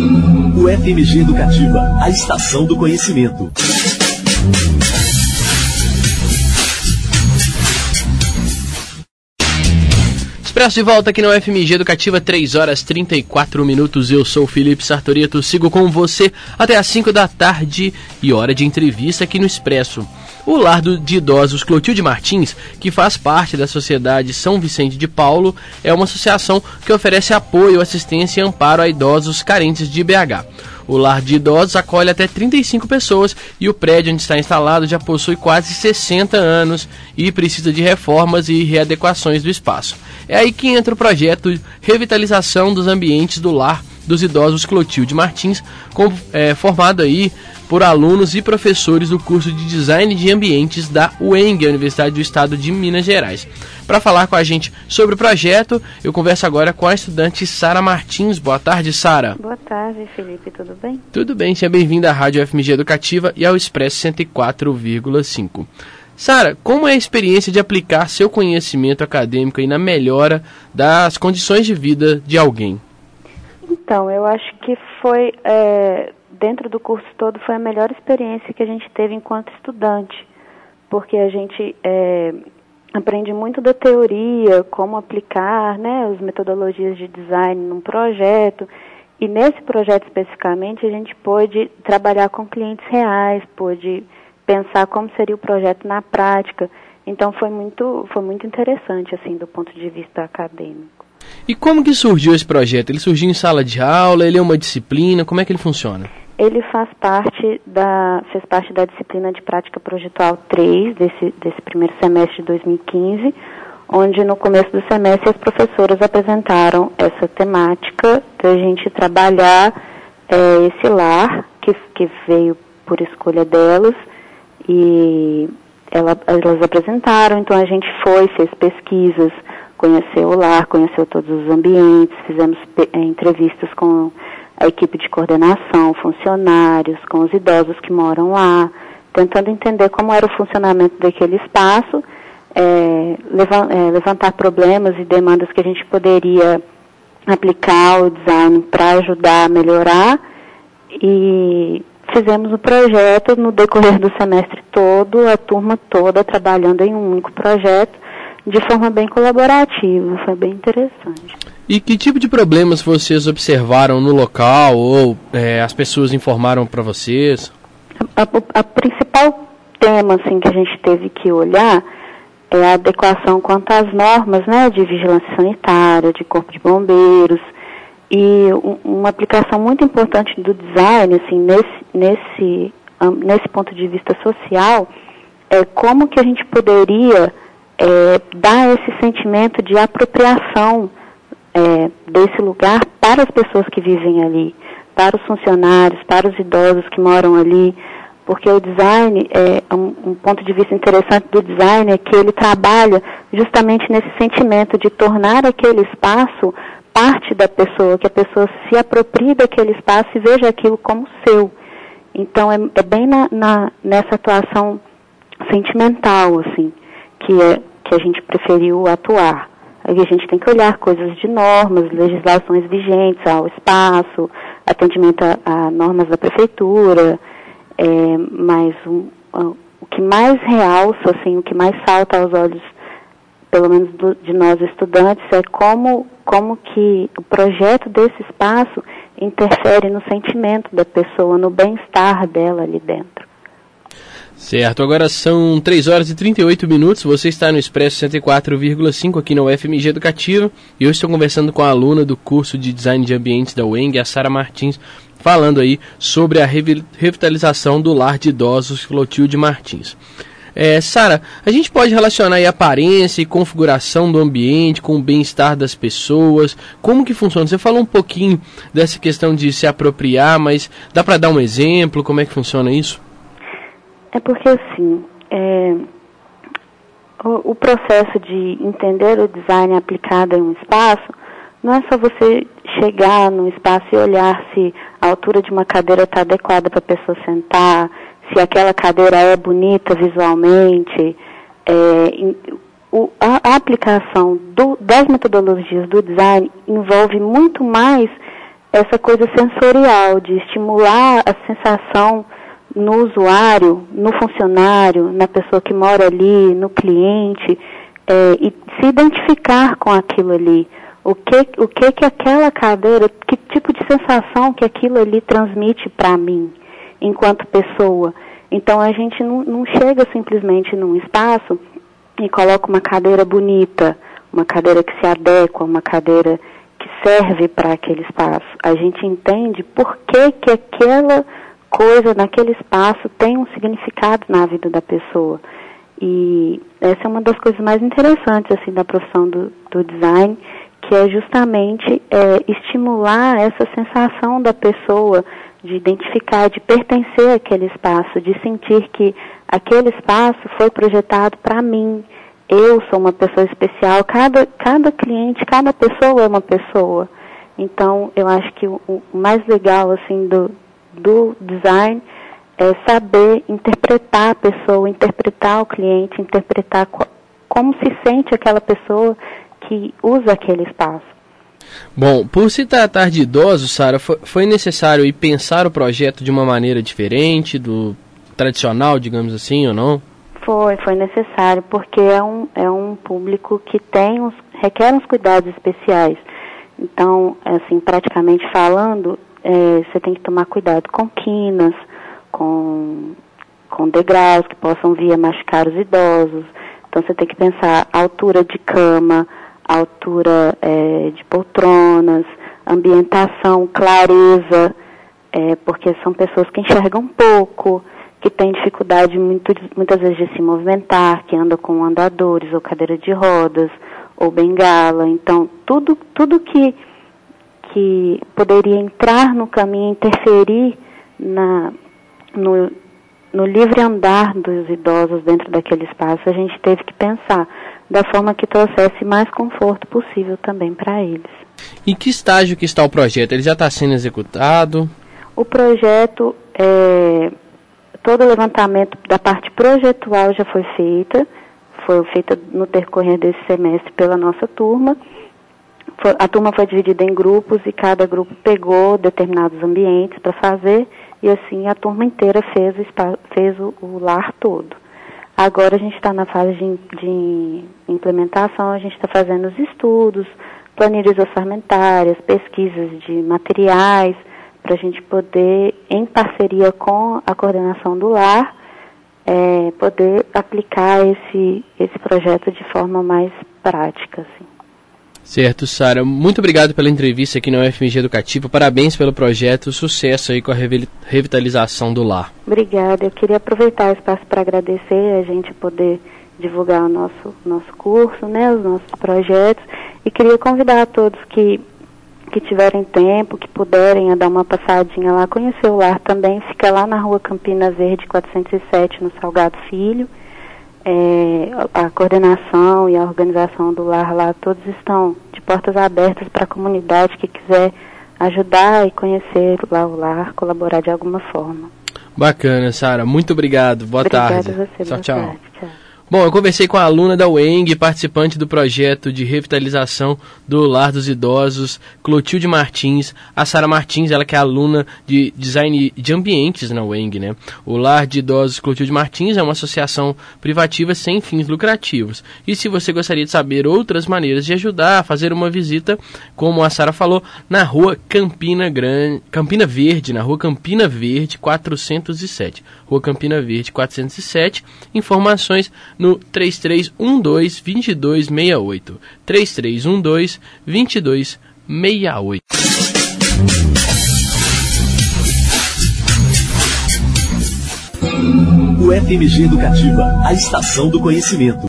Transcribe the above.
O FMG Educativa, a estação do conhecimento. Expresso de volta aqui no FMG Educativa, 3 horas 34 minutos. Eu sou o Felipe Sartorito, sigo com você até às 5 da tarde e hora de entrevista aqui no Expresso. O Lar de Idosos Clotilde Martins, que faz parte da Sociedade São Vicente de Paulo, é uma associação que oferece apoio, assistência e amparo a idosos carentes de BH. O Lar de Idosos acolhe até 35 pessoas e o prédio onde está instalado já possui quase 60 anos e precisa de reformas e readequações do espaço. É aí que entra o projeto Revitalização dos Ambientes do Lar dos Idosos Clotilde Martins, formado aí por alunos e professores do curso de Design de Ambientes da UENG, a Universidade do Estado de Minas Gerais. Para falar com a gente sobre o projeto, eu converso agora com a estudante Sara Martins. Boa tarde, Sara. Boa tarde, Felipe. Tudo bem? Tudo bem, seja bem-vinda à Rádio FMG Educativa e ao Expresso 104,5. Sara, como é a experiência de aplicar seu conhecimento acadêmico aí na melhora das condições de vida de alguém? Então, eu acho que foi, dentro do curso todo, foi a melhor experiência que a gente teve enquanto estudante, porque a gente aprende muito da teoria, como aplicar, né, as metodologias de design num projeto, e nesse projeto especificamente a gente pôde trabalhar com clientes reais, pôde pensar como seria o projeto na prática, então foi muito interessante, assim, do ponto de vista acadêmico. E como que surgiu esse projeto? Ele surgiu em sala de aula, ele é uma disciplina, como é que ele funciona? Ele fez parte da disciplina de prática projetual 3 desse primeiro semestre de 2015, onde no começo do semestre as professoras apresentaram essa temática da gente trabalhar esse lar que veio por escolha delas, e elas apresentaram, então a gente fez pesquisas, conheceu o lar, conheceu todos os ambientes, fizemos entrevistas com a equipe de coordenação, funcionários, com os idosos que moram lá, tentando entender como era o funcionamento daquele espaço, levantar problemas e demandas que a gente poderia aplicar o design para ajudar a melhorar, e fizemos o projeto no decorrer do semestre todo, a turma toda trabalhando em um único projeto, de forma bem colaborativa, foi bem interessante. E que tipo de problemas vocês observaram no local ou as pessoas informaram para vocês? A principal tema assim, que a gente teve que olhar é a adequação quanto às normas, né, de vigilância sanitária, de corpo de bombeiros, e uma aplicação muito importante do design, assim, nesse ponto de vista social, é como que a gente poderia dar esse sentimento de apropriação desse lugar para as pessoas que vivem ali, para os funcionários, para os idosos que moram ali, porque o design, um ponto de vista interessante do design é que ele trabalha justamente nesse sentimento de tornar aquele espaço parte da pessoa, que a pessoa se aproprie daquele espaço e veja aquilo como seu. Então é bem nessa atuação sentimental, assim, que a gente preferiu atuar. Aí a gente tem que olhar coisas de normas, legislações vigentes ao espaço, atendimento a normas da prefeitura, mas o que mais realça, assim, o que mais salta aos olhos, pelo menos de nós estudantes, é como que o projeto desse espaço interfere no sentimento da pessoa, no bem-estar dela ali dentro. Certo, agora são 3 horas e 38 minutos, você está no Expresso 104,5 aqui na UFMG Educativa e eu estou conversando com a aluna do curso de Design de Ambientes da UENG, a Sara Martins, falando aí sobre a revitalização do Lar de Idosos Clotilde Martins. Sara, a gente pode relacionar aí a aparência e configuração do ambiente com o bem-estar das pessoas, como que funciona? Você falou um pouquinho dessa questão de se apropriar, mas dá para dar um exemplo, como é que funciona isso? É porque, assim, o processo de entender o design aplicado em um espaço não é só você chegar num espaço e olhar se a altura de uma cadeira está adequada para a pessoa sentar, se aquela cadeira é bonita visualmente. A aplicação das metodologias do design envolve muito mais essa coisa sensorial, de estimular a sensação no usuário, no funcionário, na pessoa que mora ali, no cliente, e se identificar com aquilo ali. O que aquela cadeira, que tipo de sensação que aquilo ali transmite para mim, enquanto pessoa. Então a gente não chega simplesmente num espaço e coloca uma cadeira bonita, uma cadeira que se adequa, uma cadeira que serve para aquele espaço. A gente entende por que aquela coisa naquele espaço tem um significado na vida da pessoa. E essa é uma das coisas mais interessantes assim, da profissão do design, que é justamente estimular essa sensação da pessoa de identificar, de pertencer àquele espaço, de sentir que aquele espaço foi projetado para mim. Eu sou uma pessoa especial, cada cliente, cada pessoa é uma pessoa. Então, eu acho que o mais legal assim, do design é saber interpretar a pessoa, interpretar o cliente, interpretar como se sente aquela pessoa que usa aquele espaço. Bom, por se tratar de idosos, Sara, foi necessário ir pensar o projeto de uma maneira diferente do tradicional, digamos assim, ou não? Foi necessário, porque é um público que requer uns cuidados especiais. Então, assim, praticamente falando, você tem que tomar cuidado com quinas, com degraus que possam vir a machucar os idosos. Então, você tem que pensar a altura de cama, a altura de poltronas, ambientação, clareza, porque são pessoas que enxergam pouco, que têm dificuldade muitas vezes de se movimentar, que andam com andadores ou cadeira de rodas ou bengala. Então, tudo que poderia entrar no caminho, interferir no livre andar dos idosos dentro daquele espaço, a gente teve que pensar da forma que trouxesse mais conforto possível também para eles. Em que estágio que está o projeto? Ele já está sendo executado? O projeto, todo o levantamento da parte projetual já foi feita no decorrer desse semestre pela nossa turma. A turma foi dividida em grupos e cada grupo pegou determinados ambientes para fazer, e assim a turma inteira fez o lar todo. Agora a gente está na fase de implementação, a gente está fazendo os estudos, planilhas orçamentárias, pesquisas de materiais, para a gente poder, em parceria com a coordenação do lar, poder aplicar esse projeto de forma mais prática, assim. Certo, Sara. Muito obrigado pela entrevista aqui na UFMG Educativa. Parabéns pelo projeto. Sucesso aí com a revitalização do lar. Obrigada. Eu queria aproveitar o espaço para agradecer a gente poder divulgar o nosso curso, né, os nossos projetos. E queria convidar a todos que tiverem tempo, que puderem dar uma passadinha lá, conhecer o lar também. Fica lá na Rua Campina Verde, 407, no Salgado Filho. A coordenação e a organização do lar lá, todos estão de portas abertas para a comunidade que quiser ajudar e conhecer lá o lar, colaborar de alguma forma. Bacana, Sara. Muito obrigado. Boa tarde. Obrigada a você. Tchau. Tarde. Tchau. Bom, eu conversei com a aluna da UENG, participante do projeto de revitalização do Lar dos Idosos, Clotilde Martins. A Sara Martins, ela que é aluna de design de ambientes na UENG, né? O Lar de Idosos Clotilde Martins é uma associação privativa sem fins lucrativos. E se você gostaria de saber outras maneiras de ajudar a fazer uma visita, como a Sara falou, na Rua Campina Verde, na Rua Campina Verde 407. Rua Campina Verde 407. Informações no 3312-2268. 3312-2268. UFMG Educativa, a estação do conhecimento.